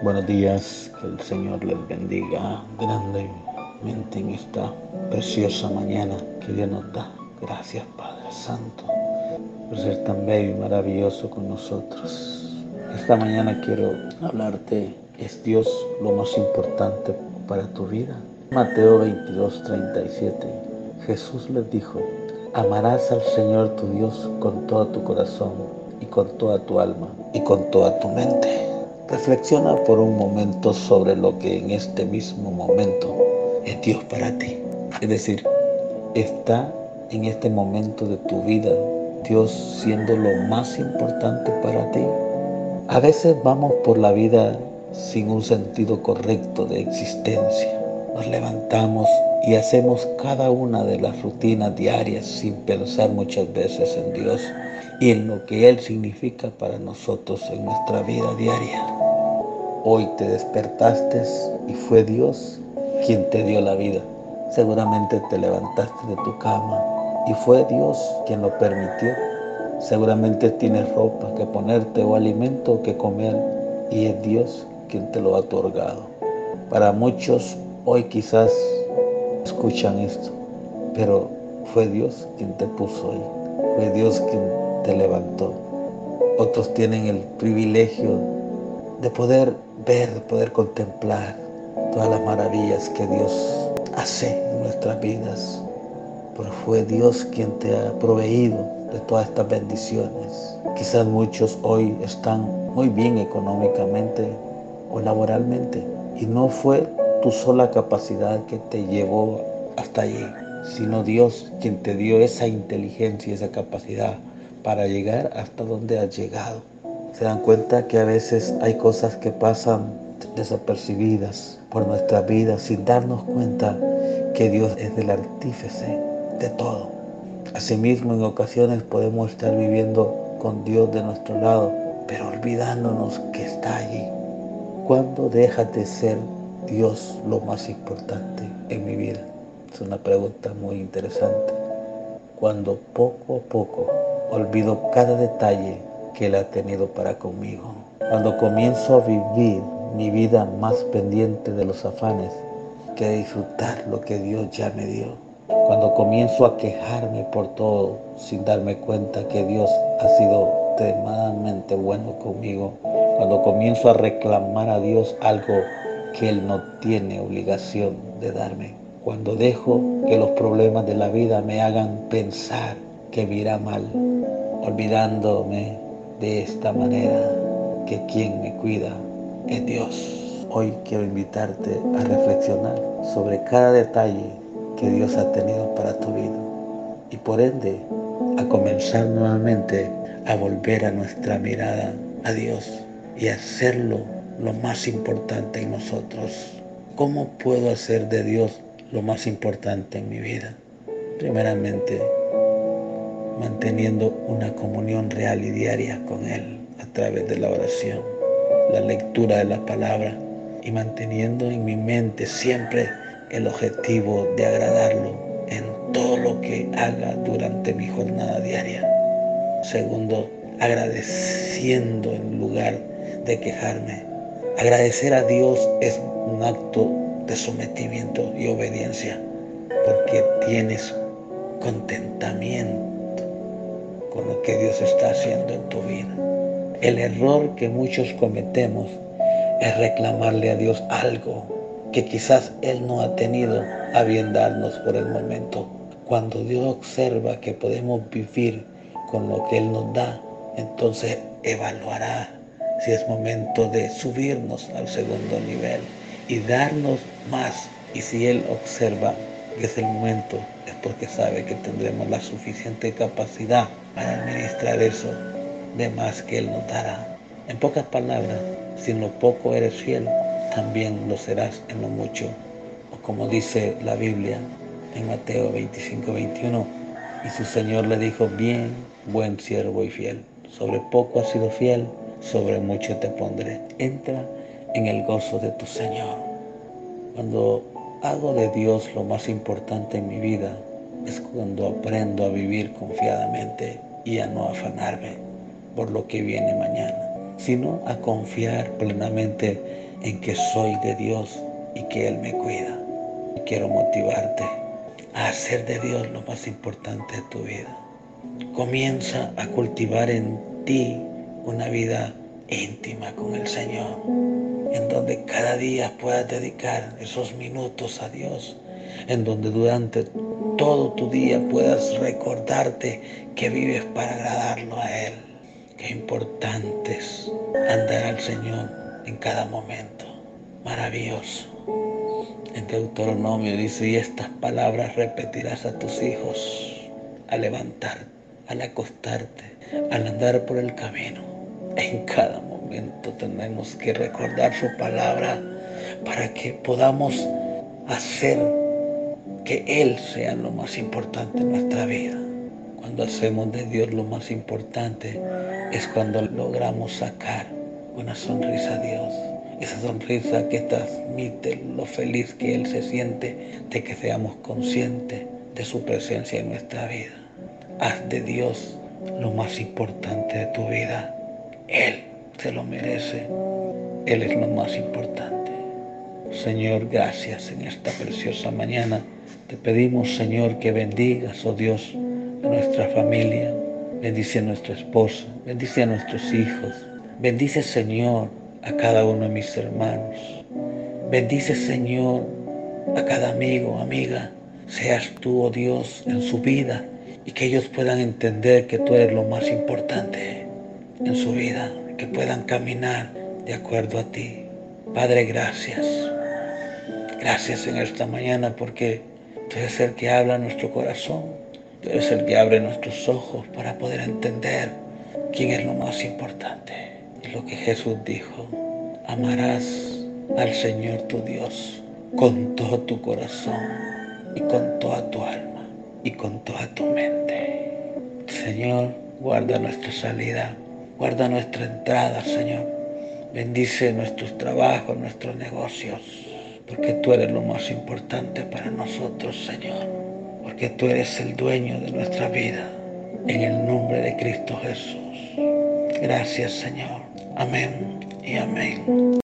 Buenos días, que el Señor les bendiga grandemente en esta preciosa mañana que Dios nos da. Gracias, Padre Santo, por ser tan bello y maravilloso con nosotros. Esta mañana quiero hablarte, ¿es Dios lo más importante para tu vida? Mateo 22:37. Jesús les dijo: amarás al Señor tu Dios con todo tu corazón y con toda tu alma y con toda tu mente. Reflexiona por un momento sobre lo que en este mismo momento es Dios para ti. Es decir, está en este momento de tu vida Dios siendo lo más importante para ti. A veces vamos por la vida sin un sentido correcto de existencia. Nos levantamos y hacemos cada una de las rutinas diarias sin pensar muchas veces en Dios y en lo que Él significa para nosotros en nuestra vida diaria. Hoy te despertaste y fue Dios quien te dio la vida. Seguramente te levantaste de tu cama y fue Dios quien lo permitió. Seguramente tienes ropa que ponerte o alimento que comer y es Dios quien te lo ha otorgado. Para muchos hoy quizás escuchan esto, pero fue Dios quien te puso ahí. Fue Dios quien te levantó. Otros tienen el privilegio de poder ver, de poder contemplar todas las maravillas que Dios hace en nuestras vidas. Pero fue Dios quien te ha proveído de todas estas bendiciones. Quizás muchos hoy están muy bien económicamente o laboralmente y no fue tu sola capacidad que te llevó hasta allí, sino Dios quien te dio esa inteligencia y esa capacidad para llegar hasta donde has llegado. Se dan cuenta que a veces hay cosas que pasan desapercibidas por nuestra vida sin darnos cuenta que Dios es el artífice de todo. Asimismo, en ocasiones podemos estar viviendo con Dios de nuestro lado, pero olvidándonos que está allí. ¿Cuándo deja de ser Dios lo más importante en mi vida? Es una pregunta muy interesante. Cuando poco a poco olvido cada detalle que Él ha tenido para conmigo. Cuando comienzo a vivir mi vida más pendiente de los afanes que disfrutar lo que Dios ya me dio. Cuando comienzo a quejarme por todo sin darme cuenta que Dios ha sido extremadamente bueno conmigo. Cuando comienzo a reclamar a Dios algo que Él no tiene obligación de darme. Cuando dejo que los problemas de la vida me hagan pensar que me irá mal, olvidándome de esta manera que quien me cuida es Dios. Hoy quiero invitarte a reflexionar sobre cada detalle que Dios ha tenido para tu vida y por ende a comenzar nuevamente a volver a nuestra mirada a Dios y hacerlo lo más importante en nosotros. ¿Cómo puedo hacer de Dios lo más importante en mi vida? Primeramente, manteniendo una comunión real y diaria con Él a través de la oración, la lectura de la palabra y manteniendo en mi mente siempre el objetivo de agradarlo en todo lo que haga durante mi jornada diaria. Segundo, agradeciendo en lugar de quejarme. Agradecer a Dios es un acto de sometimiento y obediencia porque tienes contentamiento con lo que Dios está haciendo en tu vida. El error que muchos cometemos es reclamarle a Dios algo que quizás Él no ha tenido a bien darnos por el momento. Cuando Dios observa que podemos vivir con lo que Él nos da, entonces evaluará si es momento de subirnos al segundo nivel y darnos más. Y si Él observa que es el momento, es porque sabe que tendremos la suficiente capacidad para administrar eso de más que Él nos dará. En pocas palabras, si en lo poco eres fiel, también lo serás en lo mucho. O como dice la Biblia en Mateo 25:21, y su Señor le dijo: bien, buen siervo y fiel, sobre poco has sido fiel, sobre mucho te pondré. Entra en el gozo de tu Señor. Cuando hago de Dios lo más importante en mi vida, es cuando aprendo a vivir confiadamente y a no afanarme por lo que viene mañana, sino a confiar plenamente en que soy de Dios y que Él me cuida. Y quiero motivarte a hacer de Dios lo más importante de tu vida. Comienza a cultivar en ti una vida íntima con el Señor, en donde cada día puedas dedicar esos minutos a Dios, en donde durante todo tu día puedas recordarte que vives para agradarlo a Él. Qué importante es andar al Señor en cada momento. Maravilloso. En Deuteronomio dice, y estas palabras repetirás a tus hijos al levantarte, al acostarte, al andar por el camino. En cada momento tenemos que recordar su palabra para que podamos hacer que Él sea lo más importante en nuestra vida. Cuando hacemos de Dios lo más importante es cuando logramos sacar una sonrisa a Dios. Esa sonrisa que transmite lo feliz que Él se siente de que seamos conscientes de su presencia en nuestra vida. Haz de Dios lo más importante de tu vida. Él se lo merece. Él es lo más importante. Señor, gracias en esta preciosa mañana. Te pedimos, Señor, que bendigas, oh Dios, a nuestra familia. Bendice a nuestra esposa. Bendice a nuestros hijos. Bendice, Señor, a cada uno de mis hermanos. Bendice, Señor, a cada amigo, amiga. Seas tú, oh Dios, en su vida y que ellos puedan entender que tú eres lo más importante en su vida, que puedan caminar de acuerdo a ti. Padre, gracias. Gracias en esta mañana porque tú eres el que habla a nuestro corazón. Tú eres el que abre nuestros ojos para poder entender quién es lo más importante. Y lo que Jesús dijo, amarás al Señor tu Dios con todo tu corazón y con toda tu alma y con toda tu mente. Señor, guarda nuestra salida, guarda nuestra entrada, Señor. Bendice nuestros trabajos, nuestros negocios, porque tú eres lo más importante para nosotros, Señor, porque tú eres el dueño de nuestra vida. En el nombre de Cristo Jesús. Gracias, Señor. Amén y amén.